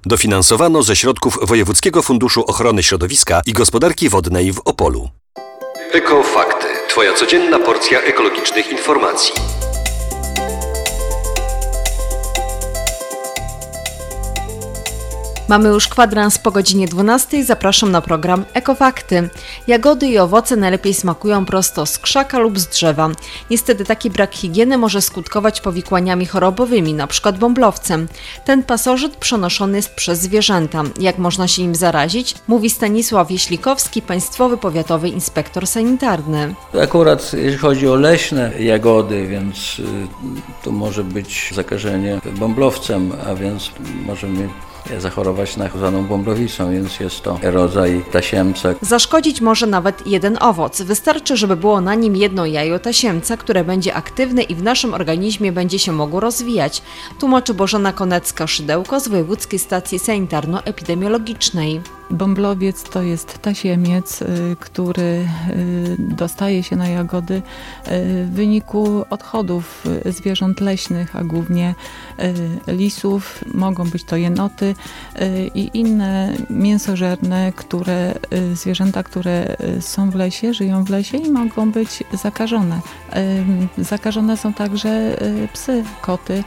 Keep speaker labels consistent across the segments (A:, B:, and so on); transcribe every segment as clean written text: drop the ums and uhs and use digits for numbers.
A: Dofinansowano ze środków Wojewódzkiego Funduszu Ochrony Środowiska i Gospodarki Wodnej w Opolu. Ekofakty. Twoja codzienna porcja ekologicznych informacji.
B: Mamy już kwadrans po godzinie 12. Zapraszam na program Ekofakty. Jagody i owoce najlepiej smakują prosto z krzaka lub z drzewa. Niestety taki brak higieny może skutkować powikłaniami chorobowymi, np. bąblowcem. Ten pasożyt przenoszony jest przez zwierzęta. Jak można się im zarazić? Mówi Stanisław Jeślikowski, Państwowy Powiatowy Inspektor Sanitarny.
C: Akurat jeśli chodzi o leśne jagody, więc tu może być zakażenie bąblowcem, a więc możemy zachorować na zwaną bąblowicą, więc jest to rodzaj tasiemca.
B: Zaszkodzić może nawet jeden owoc. Wystarczy, żeby było na nim jedno jajo tasiemca, które będzie aktywne i w naszym organizmie będzie się mogło rozwijać. Tłumaczy Bożena Konecka-Szydełko z Wojewódzkiej Stacji Sanitarno-Epidemiologicznej.
D: Bąblowiec to jest tasiemiec, który dostaje się na jagody w wyniku odchodów zwierząt leśnych, a głównie lisów. Mogą być to jenoty i inne mięsożerne, zwierzęta, które są w lesie, żyją w lesie i mogą być zakażone. Zakażone są także psy, koty,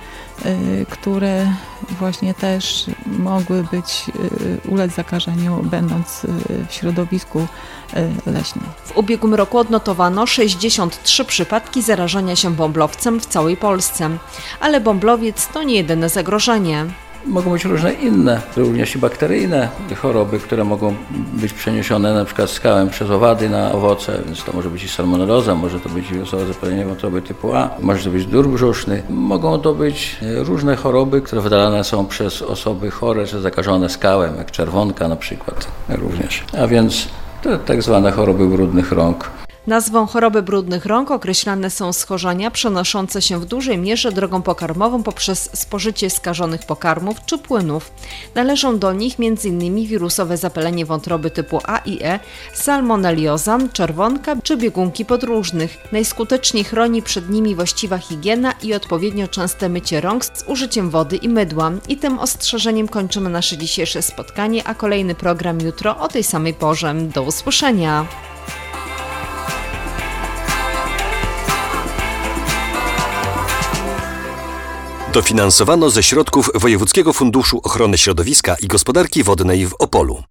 D: które właśnie też mogły ulec zakażeniu, będąc w środowisku leśnym.
B: W ubiegłym roku odnotowano 63 przypadki zarażania się bąblowcem w całej Polsce. Ale bąblowiec to nie jedyne zagrożenie.
C: Mogą być różne inne, również i bakteryjne choroby, które mogą być przeniesione na przykład skałem przez owady na owoce, więc to może być i salmoneloza, może to być wirusowe zapalenie wątroby typu A, może to być dur brzuszny. Mogą to być różne choroby, które wydalane są przez osoby chore czy zakażone skałem, jak czerwonka na przykład również. A więc to tak zwane choroby brudnych rąk.
B: Nazwą choroby brudnych rąk określane są schorzenia przenoszące się w dużej mierze drogą pokarmową poprzez spożycie skażonych pokarmów czy płynów. Należą do nich m.in. wirusowe zapalenie wątroby typu A i E, salmonelioza, czerwonka czy biegunki podróżnych. Najskuteczniej chroni przed nimi właściwa higiena i odpowiednio częste mycie rąk z użyciem wody i mydła. I tym ostrzeżeniem kończymy nasze dzisiejsze spotkanie, a kolejny program jutro o tej samej porze. Do usłyszenia!
A: Dofinansowano ze środków Wojewódzkiego Funduszu Ochrony Środowiska i Gospodarki Wodnej w Opolu.